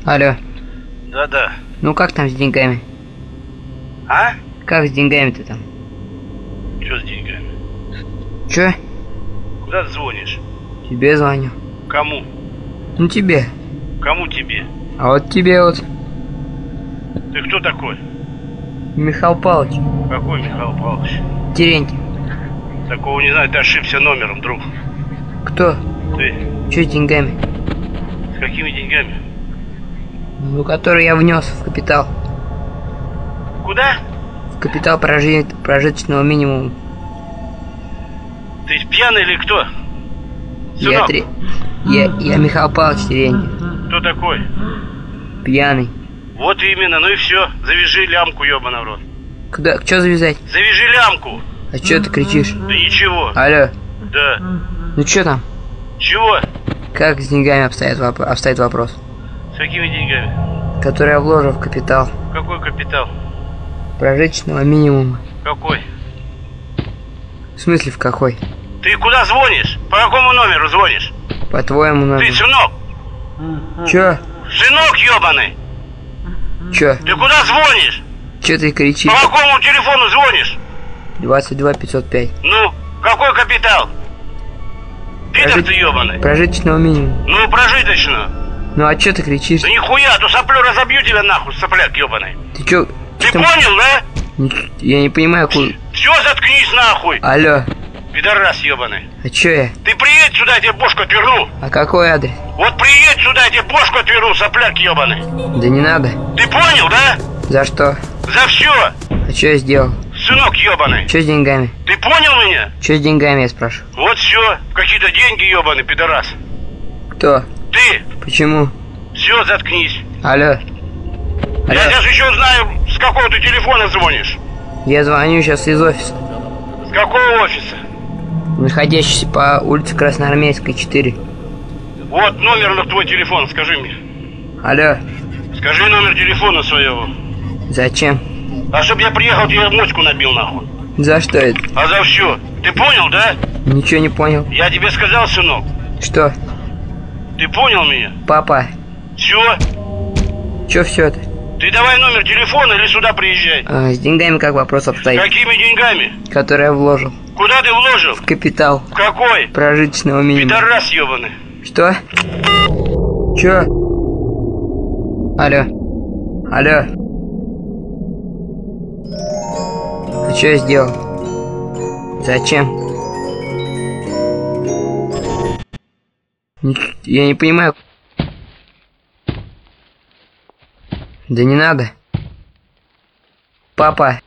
Алло. Да-да. Ну как там с деньгами? А? Как с деньгами-то там? Чё с деньгами? Чё? Куда ты звонишь? Тебе звоню. Кому? Ну тебе. Кому тебе? А вот тебе вот. Ты кто такой? Михаил Павлович. Какой Михаил Павлович? Терентьев. Такого не знаю, ты ошибся номером, друг. Кто? Ты Чё с деньгами? с какими деньгами? Ну, который я внес в капитал. Куда? В капитал прожиточного минимума. Ты пьяный или кто? Сынок, Я Михаил Павлович Терентьев. кто такой? Пьяный. Вот именно, ну и все. Завяжи лямку, ёбаный в рот. Куда? Чё завязать? Завяжи лямку. А чё ты кричишь? Да ничего. Алло. Да. Ну чё там? Чего? Как с деньгами обстоит вопрос? С какими деньгами? Который я вложил в капитал Какой капитал? прожиточного минимума. Какой? В смысле в какой? Ты куда звонишь? По какому номеру звонишь? По твоему Ты номеру. сынок? Чё? Сынок ёбаный! Чё? Ты куда звонишь? Чё ты кричишь? По какому телефону звонишь? 22 505. Ну, какой капитал? Пидор ты ёбаный. Прожиточного минимума. Ну, прожиточно. Ну а чё ты кричишь? Да нихуя, то соплю разобью тебя нахуй, сопляк ёбаный. Ты чё? Ты там- понял, да? Я не понимаю, куда... Все, заткнись нахуй, Алло. пидорас ёбаный. А чё я? Ты приедь сюда, я тебе бошку отверну. А какой адрес? Вот приедь сюда, я тебе бошку отверну, сопляк ёбаный. Да не надо. Ты понял, да? За что? За все, А чё я сделал? сынок ёбаный. Чё с деньгами? Ты понял меня? Чё с деньгами, я спрашиваю? Вот все, какие-то деньги ёбаный, пидорас. Кто? Ты, Почему? все, заткнись. Алло. Я Алло. сейчас еще знаю, с какого ты телефона звонишь. Я звоню сейчас из офиса, С какого офиса? находящийся по улице Красноармейской, 4. Вот номер на твой телефон, скажи мне. Алло. Скажи номер телефона своего. Зачем? А чтоб я приехал, тебе моську набил нахуй. За что это? А за все. Ты понял, да? Ничего не понял. Я тебе сказал, сынок. Что? Ты понял меня? Папа, Все. чё все это? Ты давай номер телефона или сюда приезжай. С деньгами как вопрос обстоит? Какими деньгами? Который я вложил Куда ты вложил? в капитал В какой? прожиточного минимума. Пидорас ебаный. Что? Чё? Алло. Алло. А чё я сделал? Зачем? Я не понимаю. Да не надо. Папа.